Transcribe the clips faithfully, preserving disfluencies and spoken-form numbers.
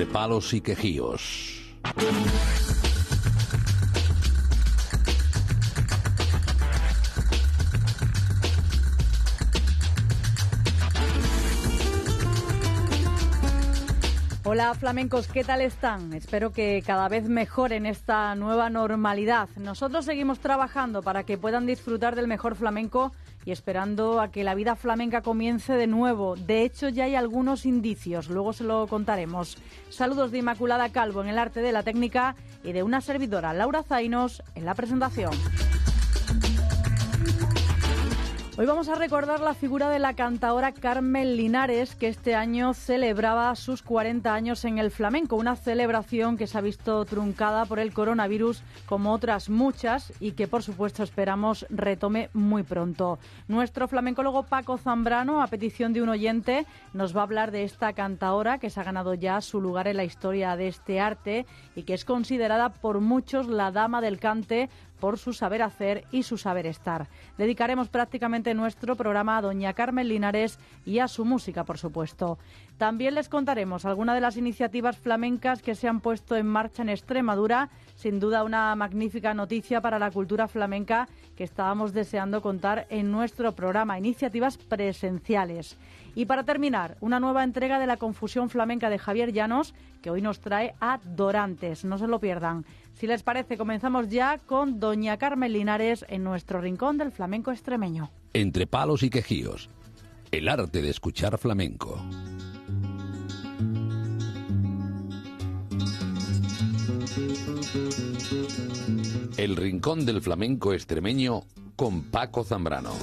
Entre palos y quejíos. Hola flamencos, ¿qué tal están? Espero que cada vez mejor en esta nueva normalidad. Nosotros seguimos trabajando para que puedan disfrutar del mejor flamenco y esperando a que la vida flamenca comience de nuevo. De hecho, ya hay algunos indicios, luego se lo contaremos. Saludos de Inmaculada Calvo en el arte de la técnica y de una servidora, Laura Zainos, en la presentación. Hoy vamos a recordar la figura de la cantaora Carmen Linares, que este año celebraba sus cuarenta años en el flamenco, una celebración que se ha visto truncada por el coronavirus, como otras muchas, y que por supuesto esperamos retome muy pronto. Nuestro flamencólogo Paco Zambrano, a petición de un oyente, nos va a hablar de esta cantaora que se ha ganado ya su lugar en la historia de este arte y que es considerada por muchos la dama del cante, por su saber hacer y su saber estar. Dedicaremos prácticamente nuestro programa a doña Carmen Linares y a su música, por supuesto. También les contaremos algunas de las iniciativas flamencas que se han puesto en marcha en Extremadura. Sin duda una magnífica noticia para la cultura flamenca que estábamos deseando contar en nuestro programa. Iniciativas presenciales. Y para terminar, una nueva entrega de la Confusión Flamenca de Javier Llanos, que hoy nos trae a Dorantes. No se lo pierdan. Si les parece, comenzamos ya con doña Carmen Linares en nuestro rincón del flamenco extremeño. Entre palos y quejíos. El arte de escuchar flamenco. El rincón del flamenco extremeño con Paco Zambrano.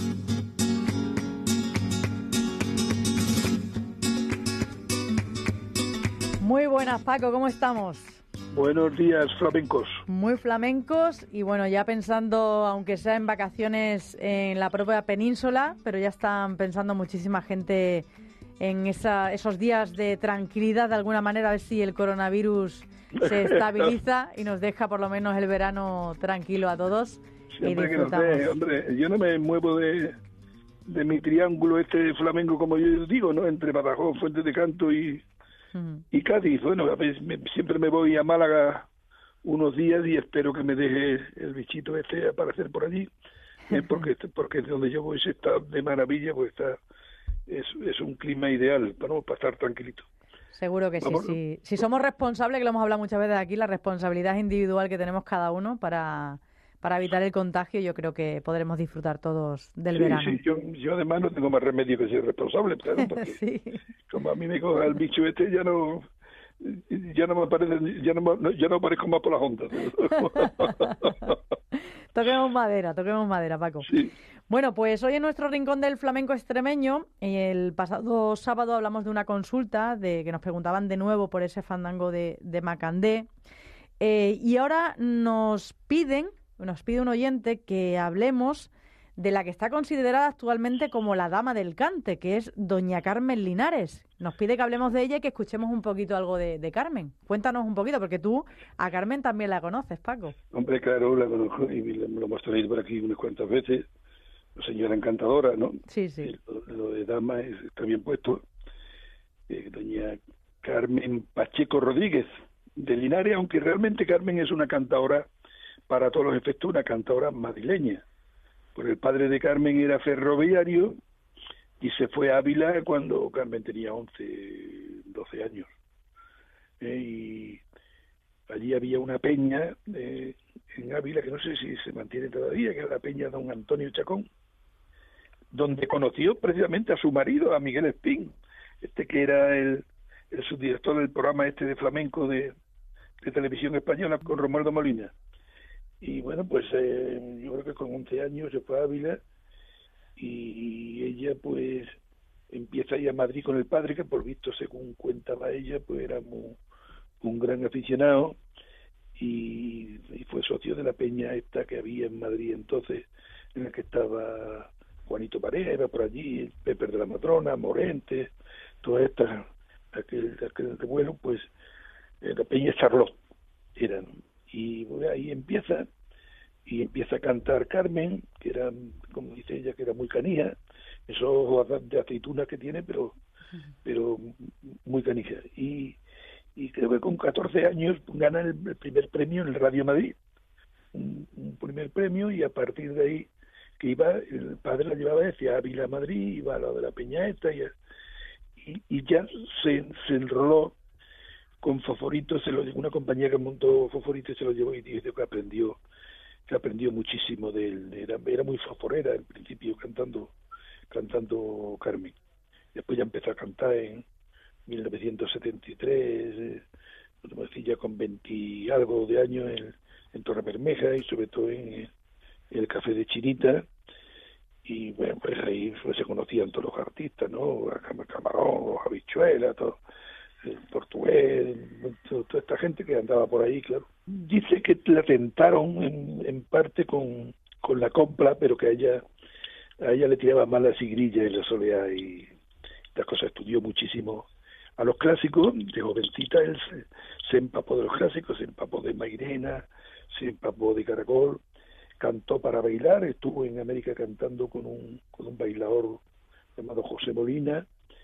Muy buenas, Paco, ¿cómo estamos? Buenos días, flamencos. Muy flamencos y bueno, ya pensando, aunque sea en vacaciones en la propia península, pero ya están pensando muchísima gente en esa, esos días de tranquilidad, de alguna manera, a ver si el coronavirus se estabiliza y nos deja por lo menos el verano tranquilo a todos. Siempre y que no sé, hombre, yo no me muevo de, de mi triángulo este flamenco, como yo digo, ¿no? Entre Badajoz, Fuentes de Canto y... y Cádiz. Bueno, a veces me, siempre me voy a Málaga unos días y espero que me deje el bichito este aparecer por allí, eh, porque porque donde yo voy se está de maravilla, pues está es, es un clima ideal para, ¿no? para estar tranquilito. Seguro que Vamos, sí, sí. Si somos responsables, que lo hemos hablado muchas veces aquí, la responsabilidad individual que tenemos cada uno para... para evitar el contagio, yo creo que podremos disfrutar todos del sí, verano. Sí, yo, yo además no tengo más remedio que ser responsable, claro, porque sí. Como a mí me coja el bicho este, ya no ya no me parece, ya no, ya no aparezco más por las ondas. Toquemos madera, toquemos madera, Paco. Sí. Bueno, pues hoy en nuestro rincón del flamenco extremeño, el pasado sábado hablamos de una consulta de que nos preguntaban de nuevo por ese fandango de, de Macandé, eh, y ahora nos piden Nos pide un oyente que hablemos de la que está considerada actualmente como la dama del cante, que es doña Carmen Linares. Nos pide que hablemos de ella y que escuchemos un poquito algo de, de Carmen. Cuéntanos un poquito, porque tú a Carmen también la conoces, Paco. Hombre, claro, la conozco y me lo hemos traído por aquí unas cuantas veces. Señora encantadora, ¿no? Sí, sí. Lo, lo de dama es, está bien puesto. Eh, doña Carmen Pacheco Rodríguez, de Linares, aunque realmente Carmen es una cantadora, para todos los efectos, una cantadora madrileña. Porque el padre de Carmen era ferroviario y se fue a Ávila cuando Carmen tenía once, doce años. Eh, y allí había una peña eh, en Ávila, que no sé si se mantiene todavía, que era la peña Don Antonio Chacón, donde conoció precisamente a su marido, a Miguel Espín, este que era el, el subdirector del programa este de flamenco de, de Televisión Española, con Romualdo Molina. Y bueno, pues eh, yo creo que con once años se fue a Ávila y ella pues empieza a ir a Madrid con el padre, que por visto, según cuentaba ella, pues era muy, un gran aficionado y, y fue socio de la peña esta que había en Madrid entonces, en la que estaba Juanito Pareja, iba por allí, Pepe de la Matrona, Morente, todas estas, aquel, aquel revuelo, pues eh, la peña Charlotte eran. Y bueno, ahí empieza, y empieza a cantar Carmen, que era, como dice ella, que era muy canija, esos ojos de aceituna que tiene, pero pero muy canija. Y, y creo que con catorce años gana el, el primer premio en el Radio Madrid, un, un primer premio, y a partir de ahí que iba, el padre la llevaba hacia Ávila, Madrid, iba a lo de la Peñaeta, y, y, y ya se, se enroló con Foforito, se lo llevó una compañía que montó Foforito y se lo llevó, y dice que aprendió, que aprendió muchísimo de él. Era, era muy foforera al principio cantando, cantando Carmen. Después ya empezó a cantar en mil novecientos setenta y tres, eh, ya con veinte algo de años en, en Torre Bermeja y sobre todo en, en el Café de Chinita, y bueno, pues ahí pues, se conocían todos los artistas, ¿no? Camarón, Habichuela, todo, el portugués, toda esta gente que andaba por ahí, claro. Dice que la tentaron en, en parte con, con la copla, pero que a ella, a ella le tiraba más la sigrilla y la soleá y estas cosas. Estudió muchísimo a los clásicos, de jovencita él se, se empapó de los clásicos, se empapó de Mairena, se empapó de Caracol, cantó para bailar, estuvo en América cantando con un, con un bailador llamado José Molina,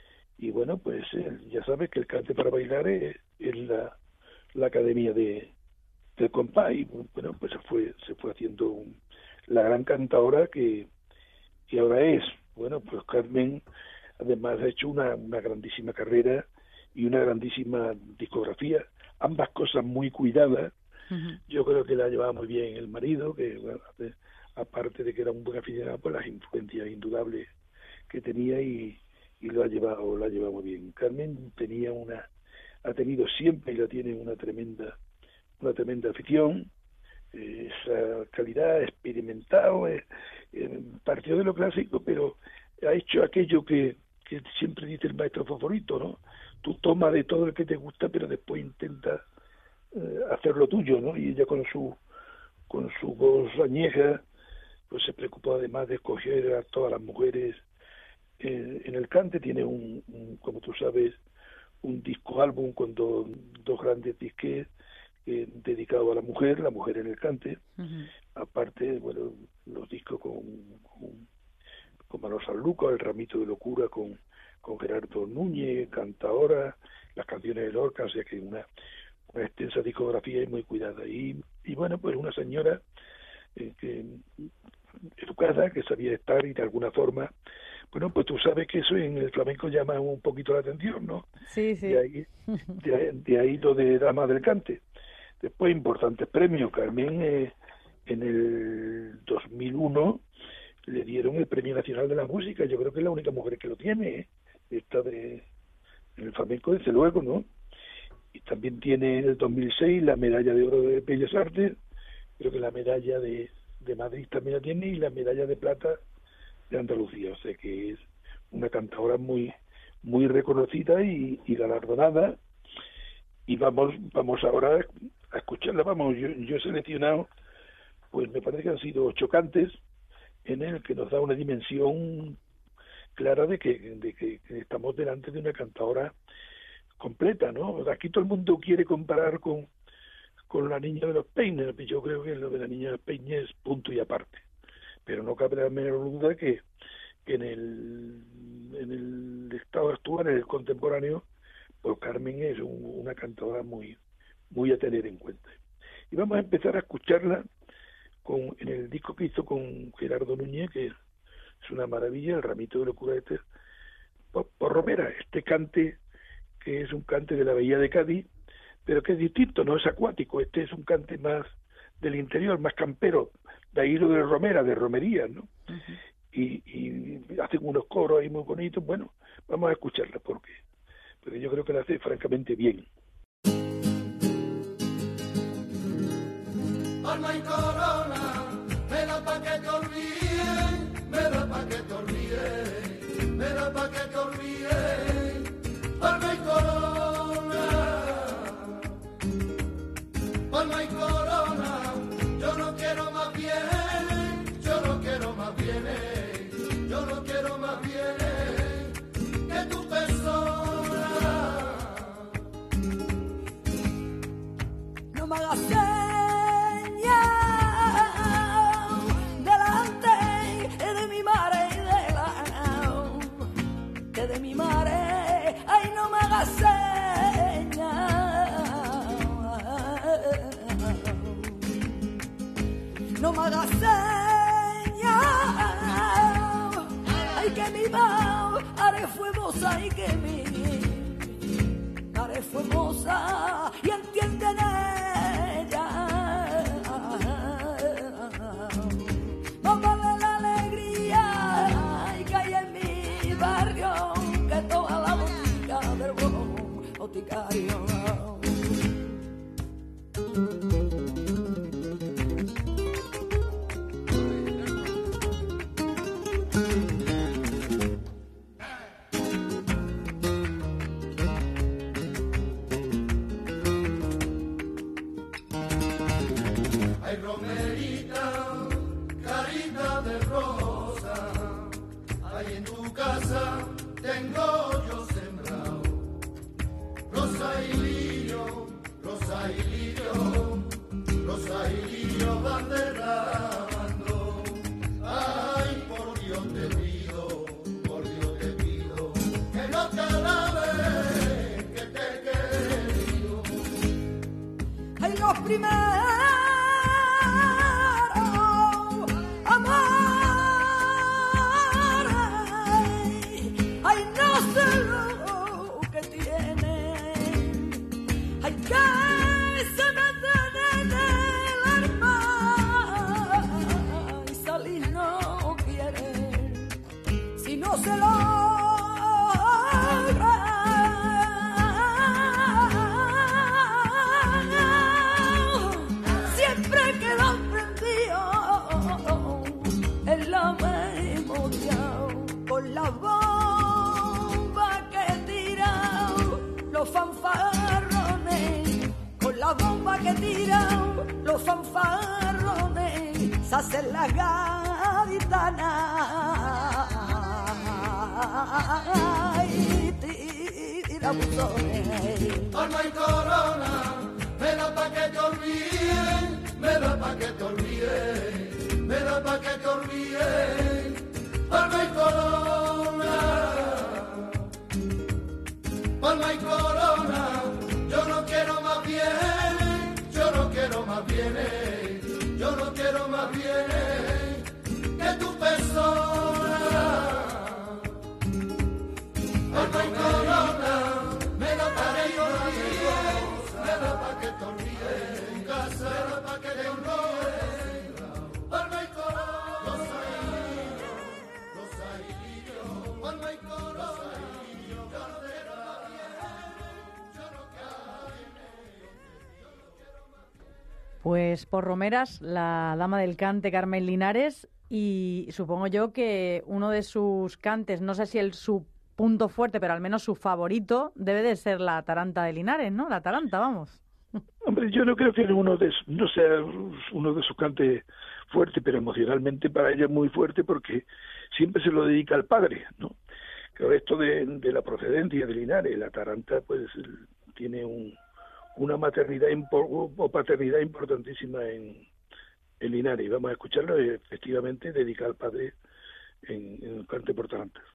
y bueno, pues él, ya sabes que el cante para bailar es, es la, la academia de del compás, y bueno, pues se fue, se fue haciendo un, la gran cantadora que, que ahora es. Bueno, pues Carmen además ha hecho una, una grandísima carrera y una grandísima discografía, ambas cosas muy cuidadas. Uh-huh. Yo creo que la llevaba muy bien el marido, que bueno, aparte de que era un buen aficionado, pues las influencias indudables que tenía, y, y lo ha llevado, lo ha llevado muy bien. Carmen tenía una, ha tenido siempre y la tiene una tremenda, una tremenda afición, eh, esa calidad, experimentado, eh, eh, partió de lo clásico, pero ha hecho aquello que, que siempre dice el maestro Foforito, ¿no? Tú toma de todo el que te gusta, pero después intenta eh, hacer lo tuyo, ¿no? Y ella con su con su voz añeja, pues se preocupó además de escoger a todas las mujeres eh, en el cante. Tiene un, un, como tú sabes, un disco álbum con do, dos grandes disques eh, dedicados a la mujer, la mujer en el cante. Uh-huh. Aparte, bueno, los discos con, con, con Manuel Sanlúcar, El Ramito de Locura con, con Gerardo Núñez, Cantadora, las canciones de Lorca, o sea que una, una extensa discografía y muy cuidada. Y, y bueno, pues una señora eh, que, educada, que sabía estar, y de alguna forma, bueno, pues tú sabes que eso en el flamenco llama un poquito la atención, ¿no? Sí, sí. De ahí, de ahí, de ahí lo de Dama del Cante. Después, importantes premios. Carmen, eh, en el dos mil uno, le dieron el Premio Nacional de la Música. Yo creo que es la única mujer que lo tiene, ¿eh? Esta de, en el flamenco, desde luego, ¿no? Y también tiene en el dos mil seis la Medalla de Oro de Bellas Artes. Creo que la Medalla de, de Madrid también la tiene, y la Medalla de Plata de Andalucía. O sea que es una cantadora muy muy reconocida y, y galardonada. Y vamos vamos ahora a escucharla. Vamos, yo, yo he seleccionado, pues me parece que han sido ocho cantes, en el que nos da una dimensión clara de que, de que estamos delante de una cantadora completa, ¿no? Aquí todo el mundo quiere comparar con, con la Niña de los Peines. Yo creo que lo de la Niña de los Peines es punto y aparte. Pero no cabe la menor duda que, que en el en el estado actual, en el contemporáneo, pues Carmen es un, una cantadora muy muy a tener en cuenta. Y vamos a empezar a escucharla con en el disco que hizo con Gerardo Núñez, que es una maravilla, El Ramito de Locura, este, por, por Romera, este cante que es un cante de la Bahía de Cádiz, pero que es distinto, no es acuático. Este es un cante más del interior, más campero, de ahí lo de Romera, de romería, ¿no? Uh-huh. Y, y hacen unos coros ahí muy bonitos. Bueno, vamos a escucharla porque, porque yo creo que la hace francamente bien. Alma y corona, me da pa' que te olvides, me da pa' que te olvides, me da pa' que te olvides. Alma y corona, alma y corona, yo no quiero más bienes, yo no quiero más bienes, yo no quiero más bienes que tu persona. No me hagas señas seña, ay que mi mao, haré fuemosa y que mi, haré fuemosa y entiende en ella, no vale la alegría y que hay en mi barrio, que toda la botica del boticario. Ay, romerita, carita de rosa, ahí en tu casa tengo yo sembrado. Rosa y lirio, rosa y lirio, rosa y lirio van derramando. Ay, por Dios te pido, por Dios te pido, que no te alabes, que te he querido. Ay, los primeros se logra, siempre queda prendido en la memoria con la bomba que tiran los fanfarrones, con la bomba que tiran los fanfarrones, se hacen las gaditanas. Ay, tira buzones. Alma y corona, me da pa' que te olvides, me da pa' que te olvides, me da pa' que te olvides. Alma y corona, alma y corona, yo no quiero más bienes, yo no quiero más bienes, yo no quiero más bienes que tu persona. Alma y corona, me da pa' que te olvides, me da pa' que te olvides, en casa, me da pa' que te olvides. Alma y corona, rosa y lirio, rosa y lirio, alma y corona, yo no quiero más bienes, yo no quiero más bienes, yo no quiero más bienes. Pues por romeras, la dama del cante Carmen Linares, y supongo yo que uno de sus cantes, no sé si el su punto fuerte, pero al menos su favorito debe de ser la taranta de Linares, ¿no? La taranta, vamos. Hombre, yo no creo que uno de, no sea uno de sus cantes fuertes, pero emocionalmente para ella es muy fuerte porque siempre se lo dedica al padre, ¿no? Pero esto de, de la procedencia de Linares, la taranta pues tiene un, una maternidad impo, o paternidad importantísima en, en Linares, y vamos a escucharlo efectivamente dedicada al padre en, en el cante por tarantas.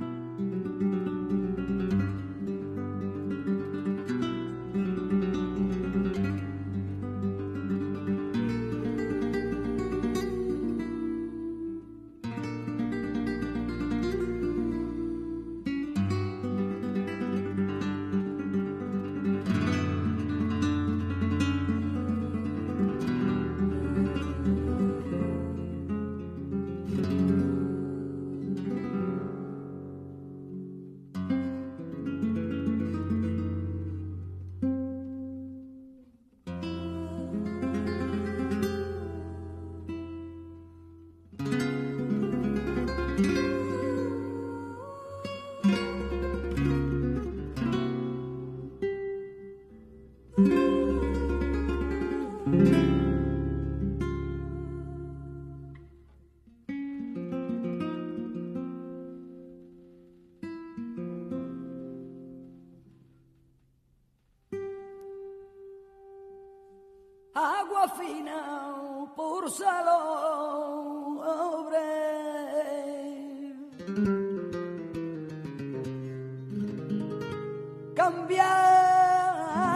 Agua fina por salobre,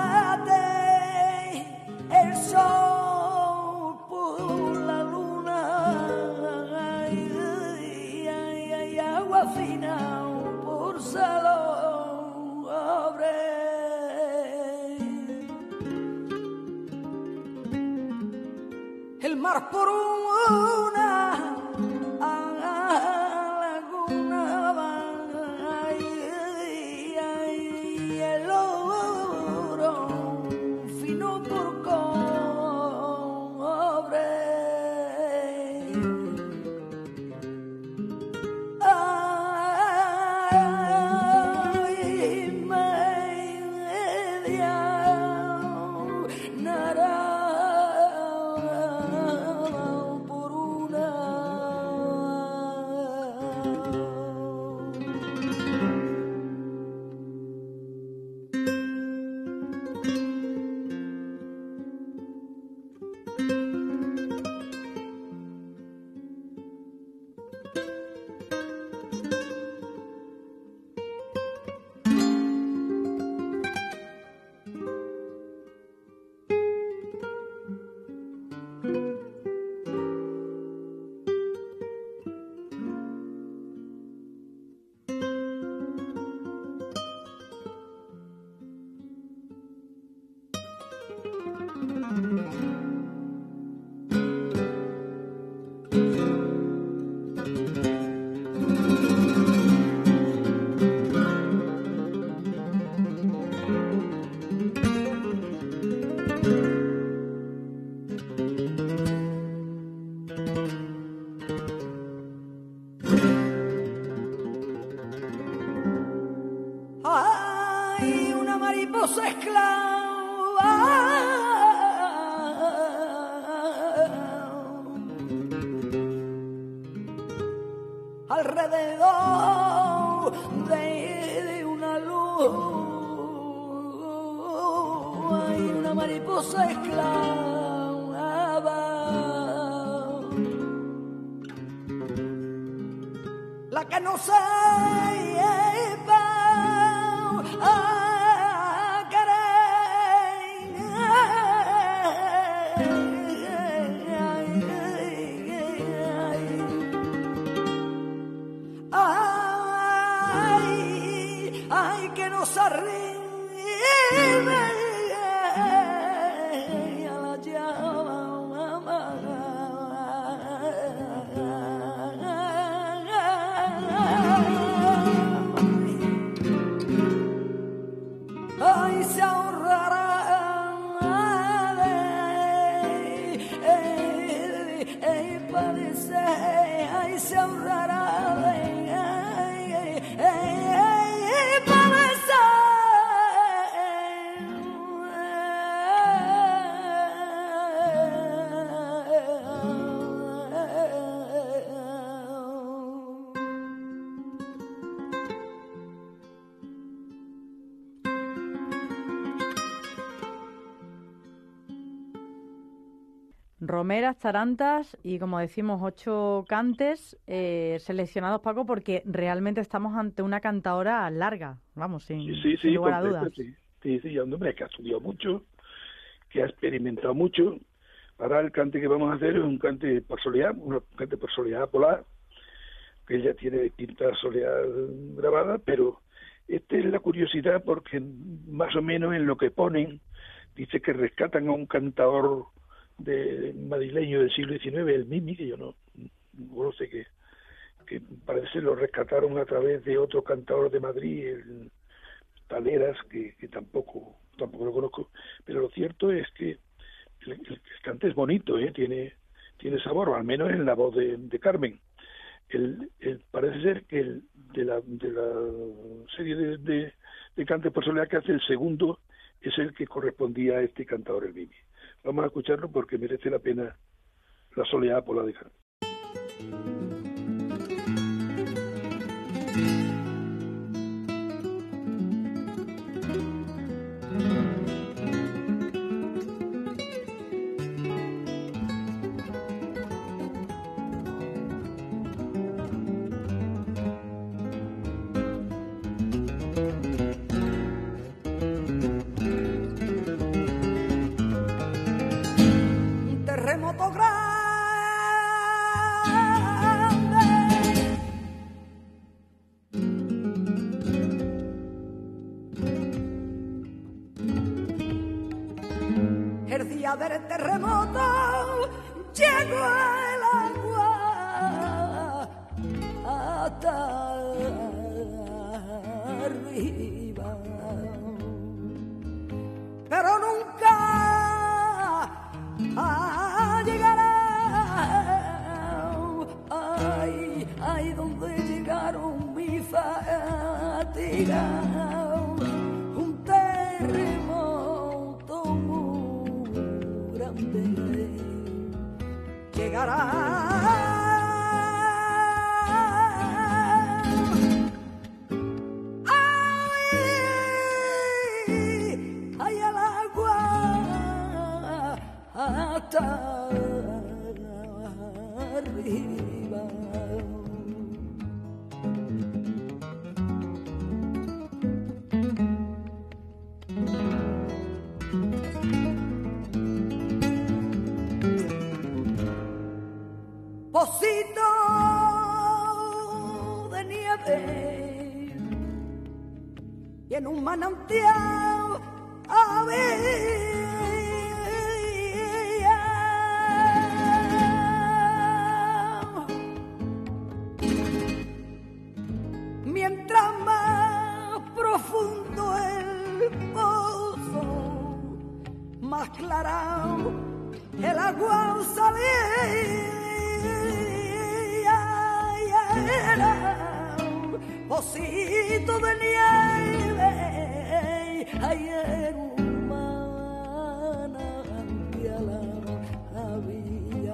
cambiate el sol por la luna, fina por salobre. El mar por una laguna y el oro fino por cobre. Ay, media naranja. Hay una mariposa esclava alrededor de, de una luz. Hay una mariposa esclava, la que no se a querer. Ay, ay, que nos arribe a la llama. Ay, se ahorrará de, eh, eh, parece, ay, se ahorrará de, ay, eh, eh, parece. Romeras, tarantas y, como decimos, ocho cantes eh, seleccionados, Paco, porque realmente estamos ante una cantadora larga, vamos, sin, sí, sí, sin sí, lugar a dudas. Sí, sí, sí, un hombre que ha estudiado mucho, que ha experimentado mucho. Ahora el cante que vamos a hacer es un cante por soleá, un cante por soleá polar, que ella tiene distintas soleás grabadas, pero esta es la curiosidad porque más o menos en lo que ponen dice que rescatan a un cantador de madrileño del siglo diecinueve, el Mimi, que yo no, no sé qué, que parece lo rescataron a través de otro cantador de Madrid, el Taleras, que, que tampoco tampoco lo conozco, pero lo cierto es que el, el, el cante es bonito, ¿eh? tiene tiene sabor, al menos en la voz de, de Carmen. El, el, parece ser que el, de, la, de la serie de, de, de cantes por soleá que hace, el segundo es el que correspondía a este cantador, el Mimi. Vamos a escucharlo porque merece la pena la soleá polar de Carmen. Terremoto grande a haber terremoto, llegó el agua hasta arriba, pero nunca llegará. Ay, ay, donde llegaron mi fatiga, un terremoto muy grande llegará. Hasta arriba. Pocito de nieve y en un manantial había mientras más profundo el pozo, más clara el agua salía. Era pocito de nieve, ayer humana la había.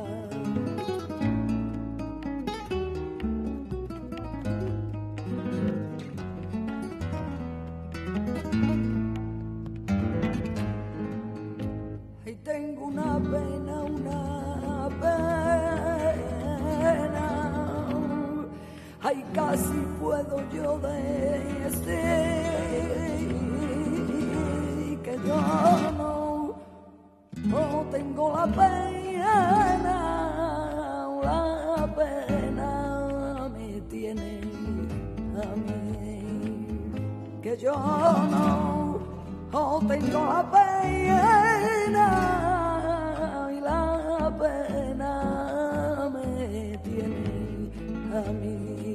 Y tengo una pena, una pena, ay, casi puedo yo decir que yo no, no tengo la pena, la pena me tiene a mí, que yo no, no tengo la pena y la pena me tiene a mí.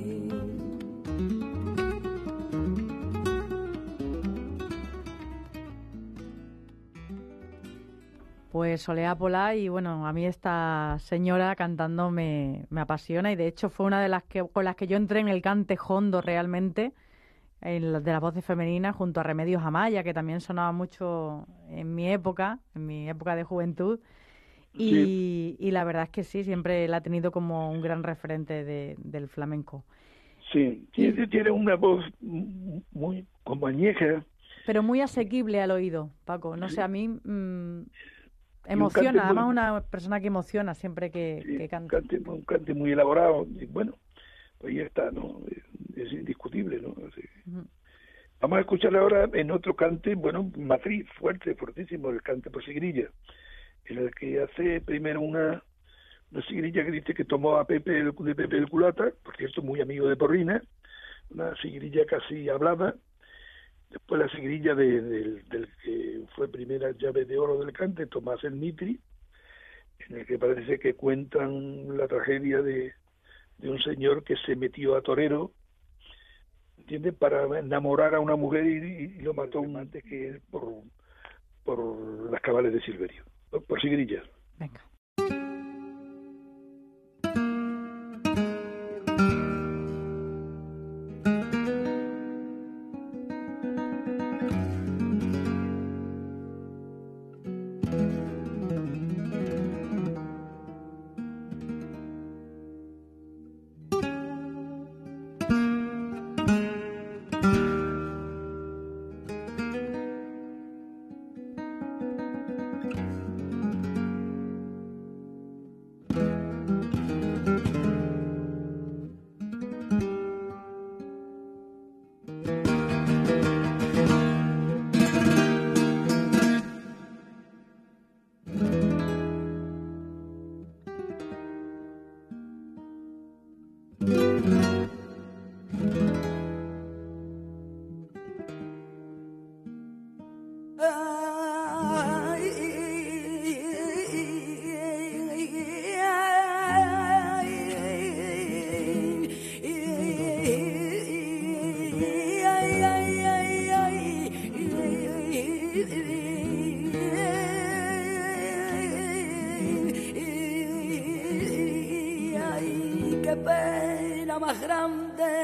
Pues Soleá Polá, y bueno, a mí esta señora cantando me, me apasiona, y de hecho fue una de las que con las que yo entré en el cante jondo realmente, en la, de las voces femeninas, junto a Remedios Amaya, que también sonaba mucho en mi época, en mi época de juventud, y, sí. y la verdad es que sí, siempre la he tenido como un gran referente de, del flamenco. Sí, tiene, tiene una voz muy como añeja. Pero muy asequible al oído, Paco. No sé, a mí mmm, emociona, además muy, una persona que emociona siempre que, sí, que canta. Un cante, un cante muy elaborado, y bueno, pues ya está, ¿no? Es, es indiscutible, ¿no? Así. Uh-huh. Vamos a escuchar ahora en otro cante, bueno, matriz, fuerte, fortísimo, el cante por sigrilla, en el que hace primero una, una sigrilla que dice que tomó a Pepe el, de Pepe el Culata, por cierto, muy amigo de Porrina, una sigrilla casi hablada. Después la sigrilla de, de, del que fue primera llave de oro del cante, Tomás el Mitri, en el que parece que cuentan la tragedia de, de un señor que se metió a torero, ¿entiendes?, para enamorar a una mujer y, y lo mató un antes que él por, por las cabales de Silverio, por, por sigrillas. Venga.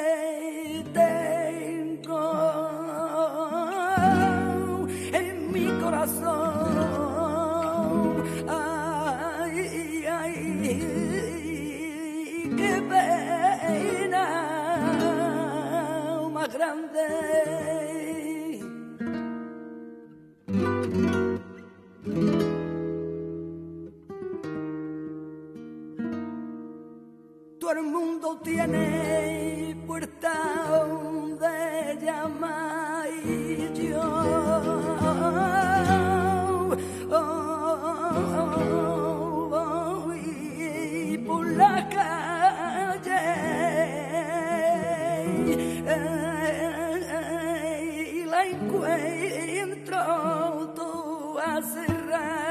tengo en mi corazón. Ay, ay, qué pena más grande. Todo el mundo tiene puerta donde llama y yo oh, voy por la calle eh, y la encuentro toda cerrada.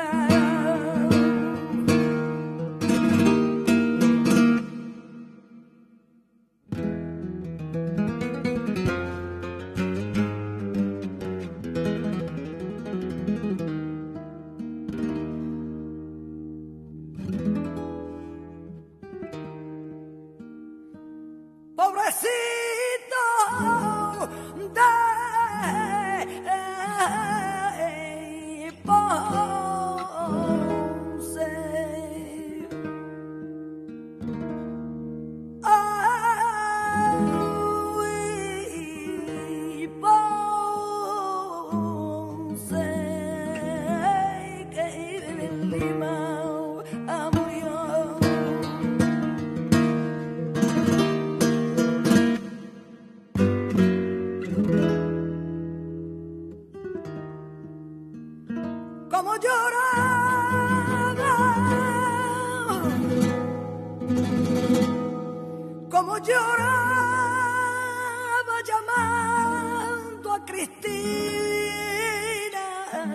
Como lloraba, como lloraba llamando a Cristina.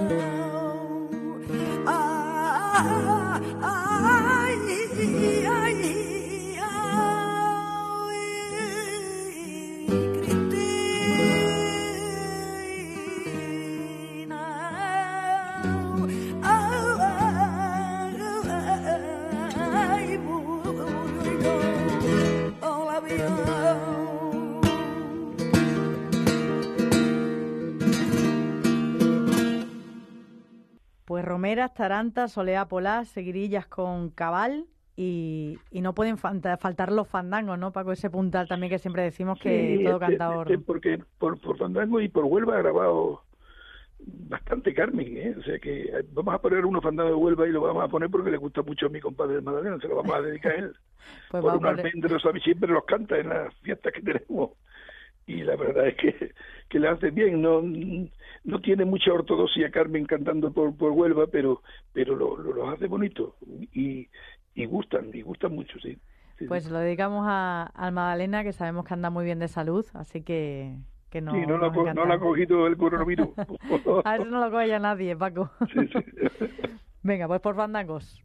Ah, ay, ay, ay, Pues romeras, tarantas, soleá polar, seguirillas con cabal y, y no pueden falta, faltar los fandangos, ¿no, Paco? Ese puntal también que siempre decimos que Sí, todo este, cantador... este, porque por, por fandango y por Huelva ha grabado bastante Carmen, ¿eh? O sea que vamos a poner unos fandangos de Huelva y lo vamos a poner porque le gusta mucho a mi compadre de Magdalena, se lo vamos a dedicar a él. Pues por vamos un a poner... almendro, ¿sabes? Siempre los canta en las fiestas que tenemos. Y la verdad es que, que le hace bien, no no tiene mucha ortodoxia Carmen cantando por, por Huelva, pero pero lo, lo, los hace bonito y, y gustan, y gustan mucho, sí. sí Pues sí. lo dedicamos a, a Magdalena, que sabemos que anda muy bien de salud, así que, que no, sí, no, la, nos no encanta. la ha cogido el coronavirus. A eso no lo coge ya nadie, Paco. Sí, sí. Venga, pues por fandangos.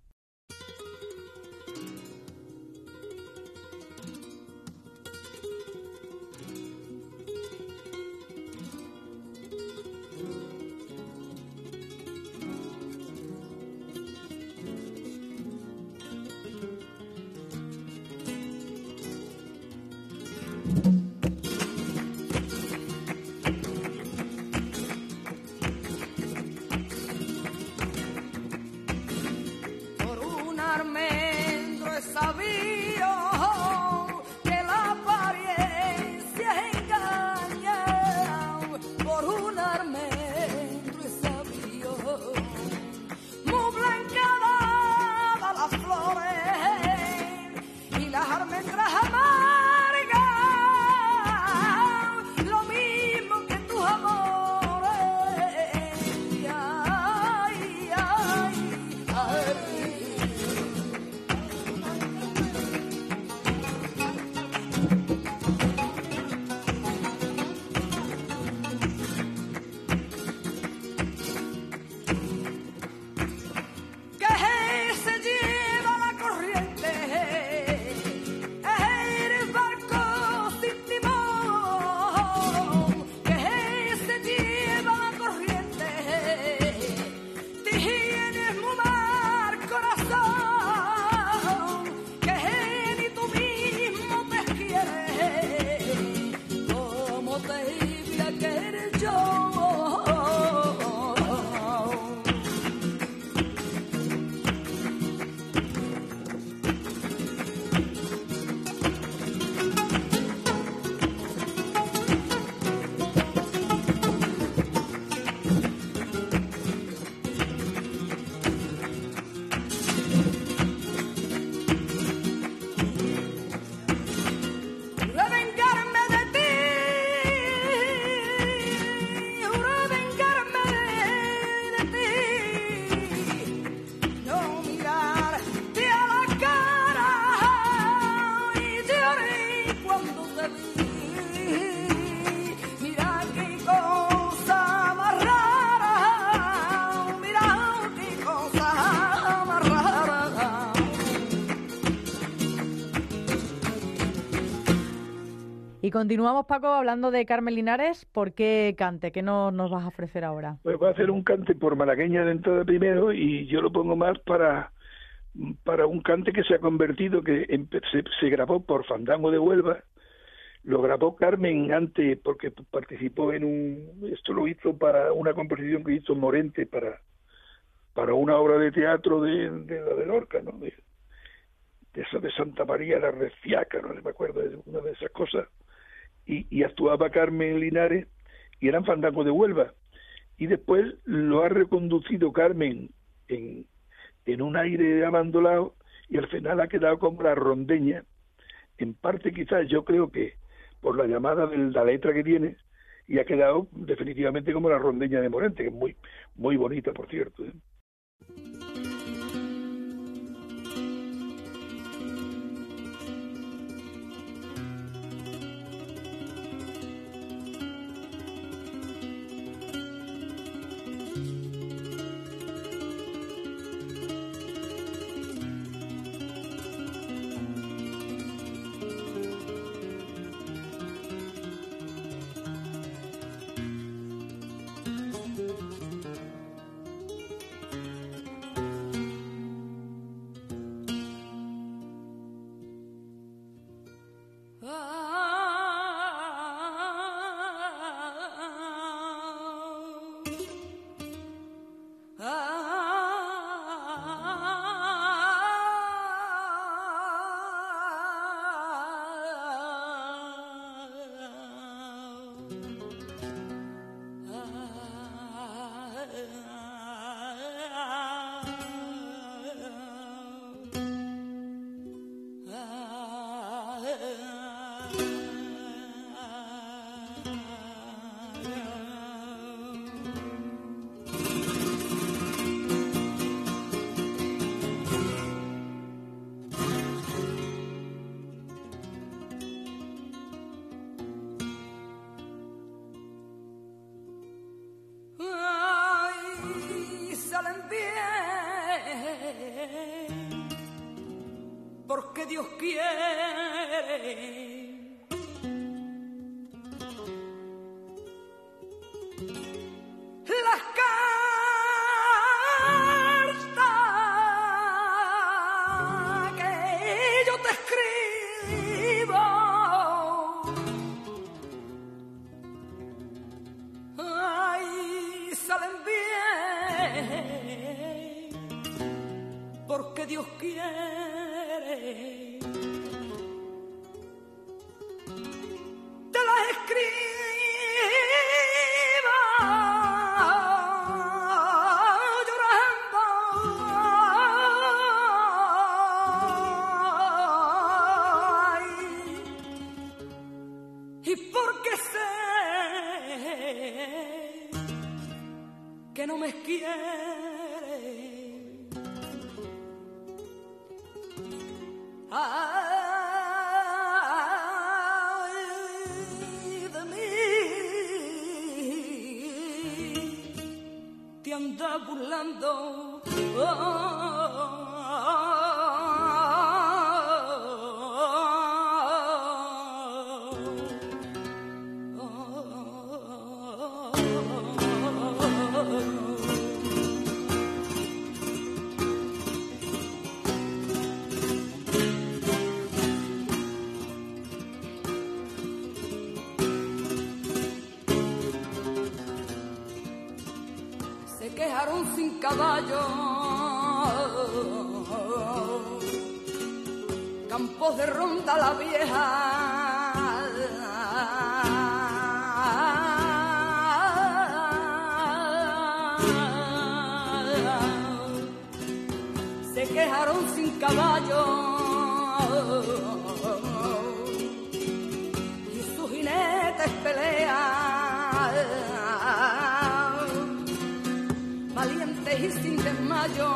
continuamos, Paco, hablando de Carmen Linares. ¿Por qué cante? ¿Qué nos, nos vas a ofrecer ahora? Pues va a hacer un cante por malagueña de entrada primero, y yo lo pongo más para, para un cante que se ha convertido, que empe- se, se grabó por Fandango de Huelva. Lo grabó Carmen antes porque participó en un... Esto lo hizo para una composición que hizo Morente para, para una obra de teatro de, de la de Lorca, ¿no? De, de esa de Santa María la Reciaca, no me acuerdo, de una de esas cosas. Y, y actuaba Carmen Linares, y eran Fandango de Huelva. Y después lo ha reconducido Carmen en, en un aire abandonado, y al final ha quedado como la rondeña. En parte quizás yo creo que por la llamada de la letra que tiene, y ha quedado definitivamente como la rondeña de Morente, que es muy, muy bonita, por cierto, ¿eh? Porque Dios quiere las cartas que yo te escribo, ay, salen bien, porque Dios quiere. Te las escribo llorando, ay, y porque sé que no me quiere. Ay, de mí te anda burlando. Oh, oh, oh, se quejaron sin caballo, campos de Ronda la Vieja. Se quejaron sin caballo y sus jinetes pelean, valientes y sin desmayo,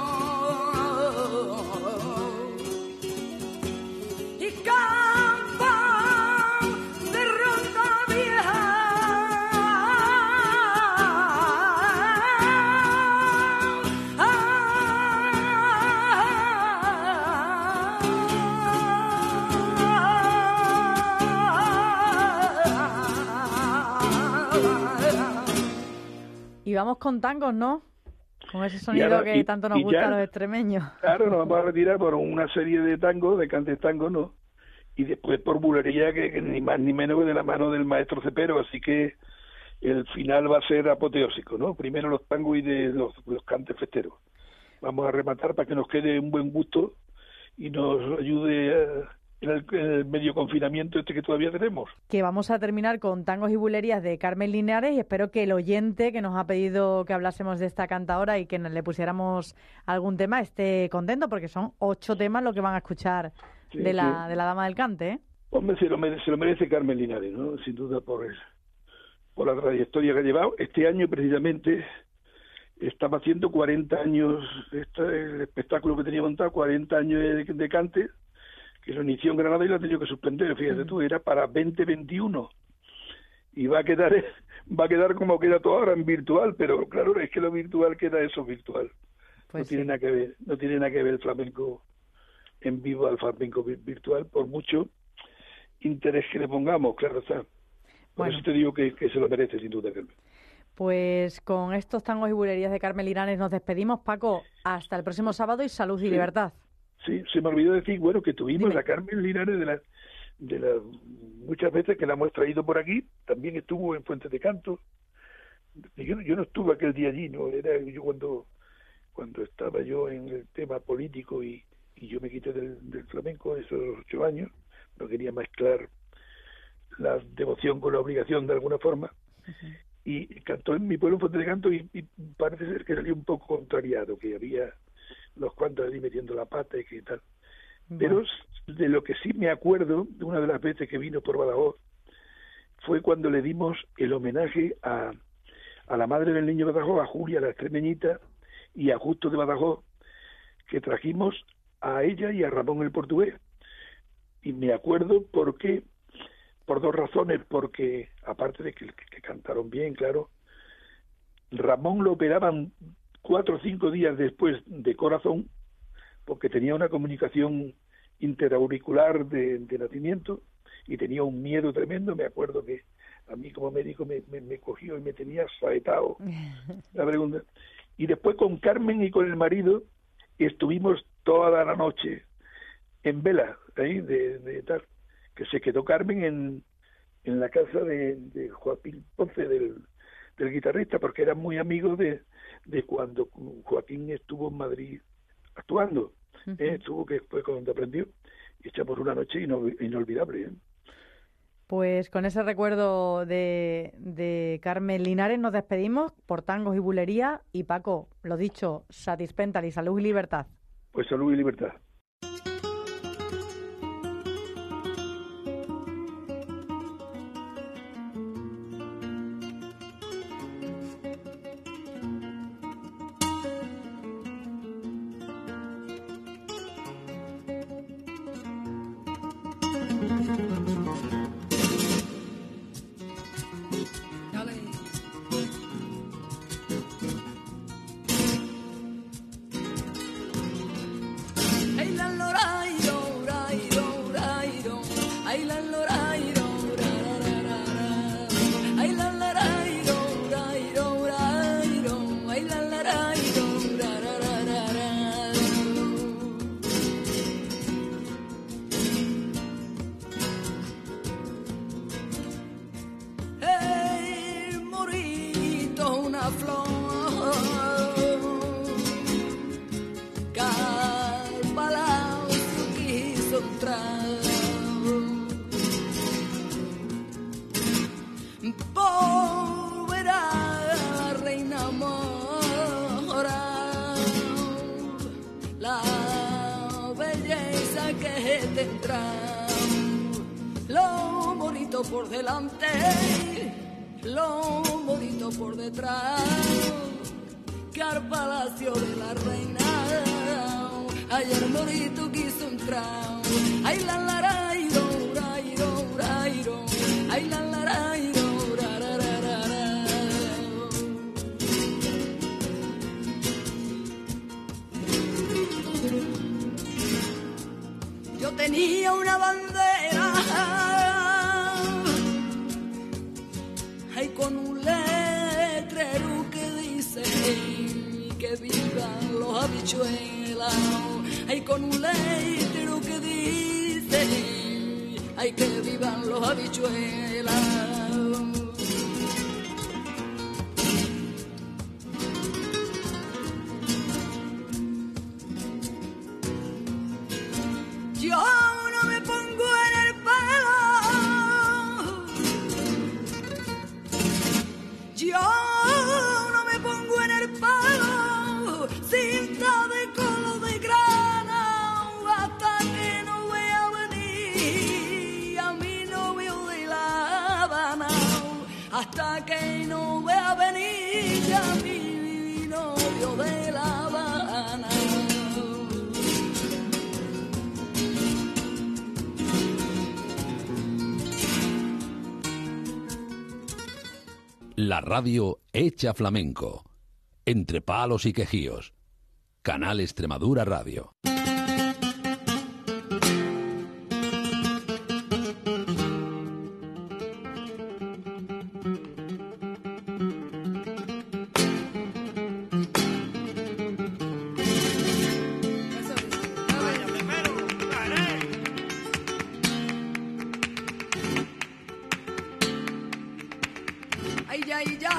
y campan de Ronda Vieja. Y vamos con tangos, ¿no? Con ese sonido ahora, que y, tanto nos y gusta ya, a los extremeños. Claro, nos vamos a retirar por una serie de tangos, de cantes tangos, ¿no? Y después por bulería, que, que ni más ni menos que de la mano del maestro Cepero, así que el final va a ser apoteósico, ¿no? Primero los tangos y de los, los cantes festeros. Vamos a rematar para que nos quede un buen gusto y nos ayude a, en, el, en el medio confinamiento este que todavía tenemos. Que vamos a terminar con tangos y bulerías de Carmen Linares y espero que el oyente que nos ha pedido que hablásemos de esta cantadora y que le pusiéramos algún tema esté contento, porque son ocho temas lo que van a escuchar Sí, de la sí. de la dama del cante, ¿eh? Hombre, se lo merece, se lo merece Carmen Linares, ¿no? Sin duda por, el, por la trayectoria que ha llevado. Este año precisamente estaba haciendo cuarenta años, este, el espectáculo que tenía montado, cuarenta años de, de cante, que lo inició en Granada y lo ha tenido que suspender, fíjate tú, era para veinte veintiuno y va a quedar va a quedar como queda todo ahora en virtual, pero claro, es que lo virtual queda eso virtual. Pues no tiene sí. nada que ver, no tiene nada que ver el flamenco en vivo al flamenco virtual, por mucho interés que le pongamos, claro está. Por Bueno. eso te digo que, que se lo merece, sin duda, Carmen. Pues con estos tangos y bulerías de Carmen Linares nos despedimos, Paco. Hasta el próximo sábado y salud y Sí. libertad. Sí, se me olvidó decir, bueno, que tuvimos Dime. a Carmen Linares de la, de las muchas veces que la hemos traído por aquí, también estuvo en Fuentes de Canto. Yo, yo no estuve aquel día allí, no, era yo cuando cuando estaba yo en el tema político y, y yo me quité del, del flamenco esos ocho años, no quería mezclar la devoción con la obligación de alguna forma. Uh-huh. Y cantó en mi pueblo en Fuentes de Canto y, y parece ser que salió un poco contrariado, que había los cuantos allí metiendo la pata y que tal. Bueno. Pero de lo que sí me acuerdo, de una de las veces que vino por Badajoz, fue cuando le dimos el homenaje a, a la madre del niño de Badajoz, a Julia, la extremeñita, y a Justo de Badajoz, que trajimos a ella y a Ramón el portugués. Y me acuerdo porque, por dos razones, porque aparte de que, que cantaron bien, claro, Ramón lo operaban cuatro o cinco días después de corazón, porque tenía una comunicación interauricular de, de nacimiento y tenía un miedo tremendo. Me acuerdo que a mí como médico me, me, me cogió y me tenía saetado la pregunta. Y después con Carmen y con el marido estuvimos toda la noche en vela, ahí de, de tal, que se quedó Carmen en, en la casa de, de Joaquín Ponce, del, del guitarrista, porque eran muy amigos de, de cuando Joaquín estuvo en Madrid actuando. Uh-huh. ¿eh? Estuvo, que fue cuando aprendió, y echamos una noche inolvidable. ¿eh? Pues con ese recuerdo de, de Carmen Linares nos despedimos por tangos y bulería. Y Paco, lo dicho, satispental, salud y libertad. Pues salud y libertad. Por delante, lo bonito por detrás, que al palacio de la reina ayer morito quiso entrar. Ay la la ra iro ra iro ra iro, ay la la ra iro ra ra ra ra ra. Yo tenía una bandera con un letrero que habichuela, ay con un letrero que dice, ay que vivan los habichuelas. Yo no me pongo en el pelo, yo no me pongo en el pelo, cinta de color de grana, hasta que no vea venir a mi novio de La Habana, hasta que no vea venir a mi novio de La Habana. La radio hecha flamenco. Entre palos y quejíos. Canal Extremadura Radio. Ay, ay, ay,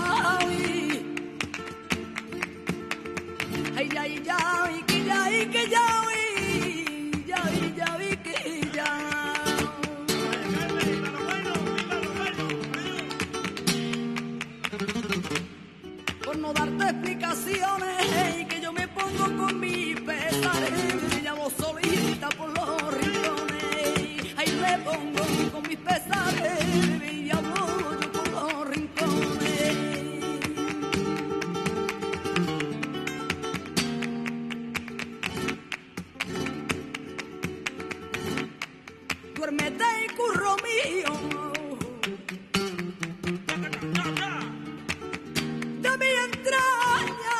ay, ay, ay, que ya, que ya, ya, ya, que ya. Por no darte explicaciones, que yo me pongo con mi pesares, me llamo solita por los rincones, ahí me pongo con mis pesares, me llamo yo por los rincones. Duérmete y curro mío, de mi entraña,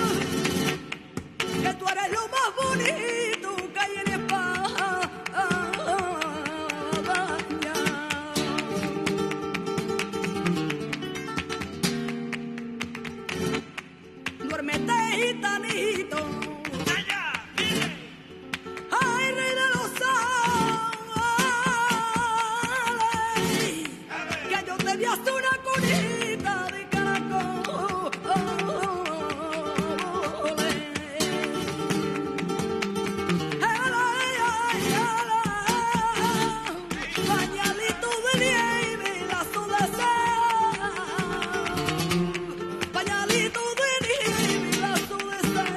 que tú eres lo más bonito que hay en España. Duérmete, gitanito, ay, rey de los ángeles, que yo te vi hasta una cunita de caracol. Pañalito de nieve, lazo de seda, pañalito de nieve, lazo de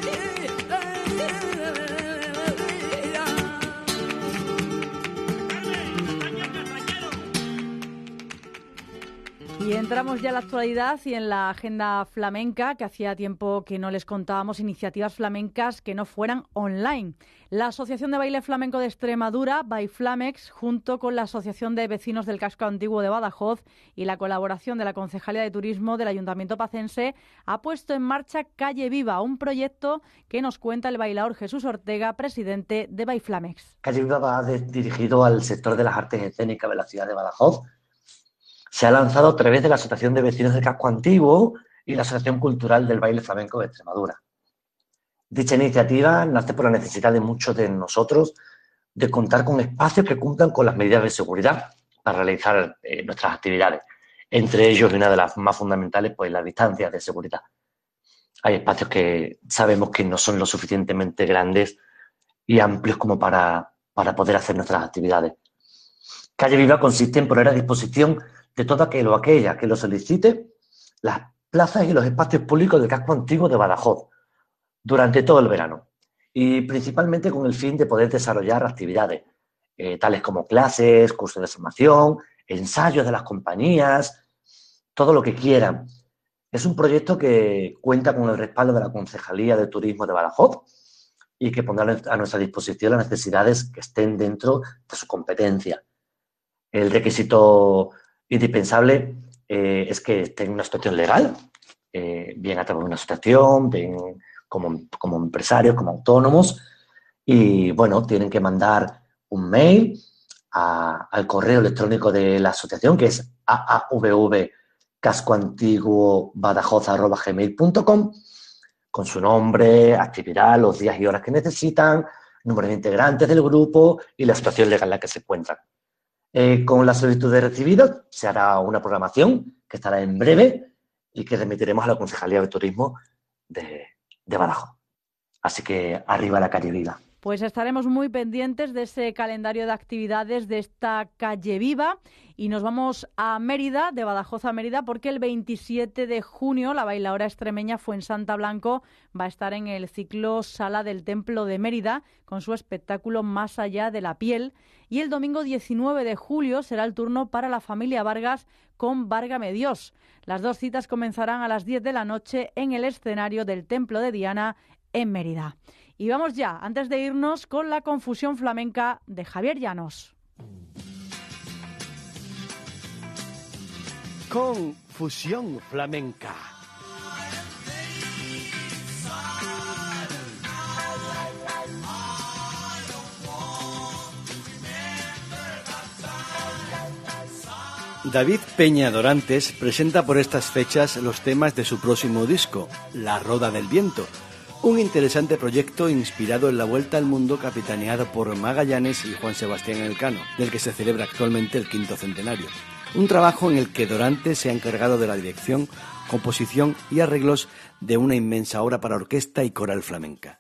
Y entramos ya en la actualidad y en la agenda flamenca, que hacía tiempo que no les contábamos iniciativas flamencas que no fueran online. La Asociación de Baile Flamenco de Extremadura, Baiflamex, junto con la Asociación de Vecinos del Casco Antiguo de Badajoz y la colaboración de la Concejalía de Turismo del Ayuntamiento Pacense, ha puesto en marcha Calle Viva, un proyecto que nos cuenta el bailaor Jesús Ortega, presidente de Baiflamex. Calle Viva va de, dirigido al sector de las artes escénicas de la ciudad de Badajoz. Se ha lanzado a través de la Asociación de Vecinos del Casco Antiguo y la Asociación Cultural del Baile Flamenco de Extremadura. Dicha iniciativa nace por la necesidad de muchos de nosotros de contar con espacios que cumplan con las medidas de seguridad para realizar eh, nuestras actividades. Entre ellos, y una de las más fundamentales, pues las distancias de seguridad. Hay espacios que sabemos que no son lo suficientemente grandes y amplios como para, para poder hacer nuestras actividades. Calle Viva consiste en poner a disposición de todo aquel o aquella que lo solicite las plazas y los espacios públicos del casco antiguo de Badajoz durante todo el verano y principalmente con el fin de poder desarrollar actividades eh, tales como clases, cursos de formación, ensayos de las compañías, todo lo que quieran. Es un proyecto que cuenta con el respaldo de la Concejalía de Turismo de Badajoz y que pondrá a nuestra disposición las necesidades que estén dentro de su competencia. El requisito indispensable eh, es que esté en una situación legal, eh, bien a través de una asociación, bien como, como empresarios, como autónomos, y bueno, tienen que mandar un mail a, al correo electrónico de la asociación, que es a a v v casco antiguo badajoz arroba gmail punto com, con su nombre, actividad, los días y horas que necesitan, número de integrantes del grupo y la situación legal en la que se encuentran. Eh, con las solicitudes recibidas se hará una programación que estará en breve y que remitiremos a la Concejalía de Turismo de, de Badajoz. Así que arriba la calle viva. Pues estaremos muy pendientes de ese calendario de actividades de esta calle viva y nos vamos a Mérida, de Badajoz a Mérida, porque el veintisiete de junio la bailaora extremeña Fuensanta Blanco va a estar en el ciclo Sala del Templo de Mérida con su espectáculo Más allá de la piel, y el domingo diecinueve de julio será el turno para la familia Vargas con Várgame Dios. Las dos citas comenzarán a las diez de la noche en el escenario del Templo de Diana en Mérida. Y vamos ya, antes de irnos, con la confusión flamenca de Javier Llanos. Confusión flamenca. David Peña Dorantes presenta por estas fechas los temas de su próximo disco, La Roda del Viento, un interesante proyecto inspirado en la Vuelta al Mundo capitaneado por Magallanes y Juan Sebastián Elcano, del que se celebra actualmente el quinto centenario. Un trabajo en el que Dorantes se ha encargado de la dirección, composición y arreglos de una inmensa obra para orquesta y coral flamenca.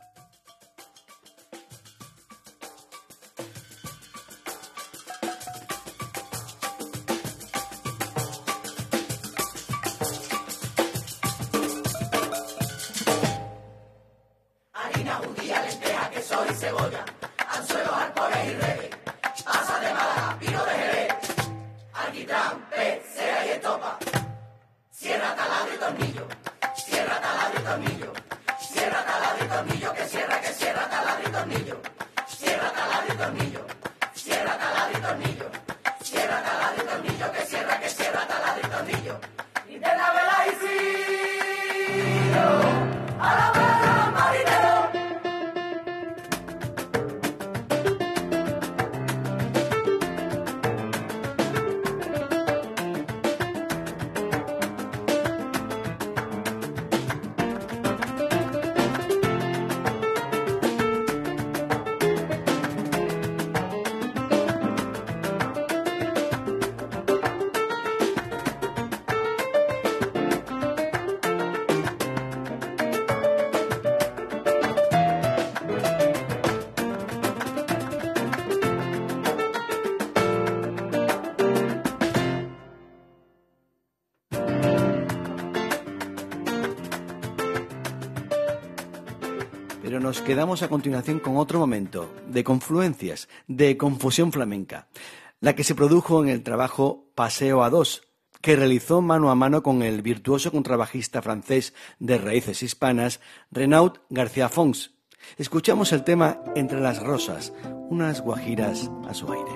Pero nos quedamos a continuación con otro momento de confluencias, de confusión flamenca, la que se produjo en el trabajo Paseo a dos, que realizó mano a mano con el virtuoso contrabajista francés de raíces hispanas, Renaud García Fons. Escuchamos el tema Entre las Rosas, unas guajiras a su aire.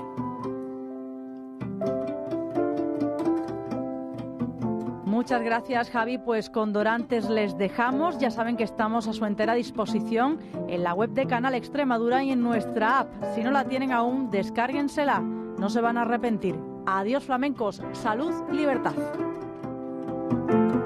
Muchas gracias, Javi. Pues con Dorantes les dejamos. Ya saben que estamos a su entera disposición en la web de Canal Extremadura y en nuestra app. Si no la tienen aún, descárguensela. No se van a arrepentir. Adiós, flamencos. Salud y libertad.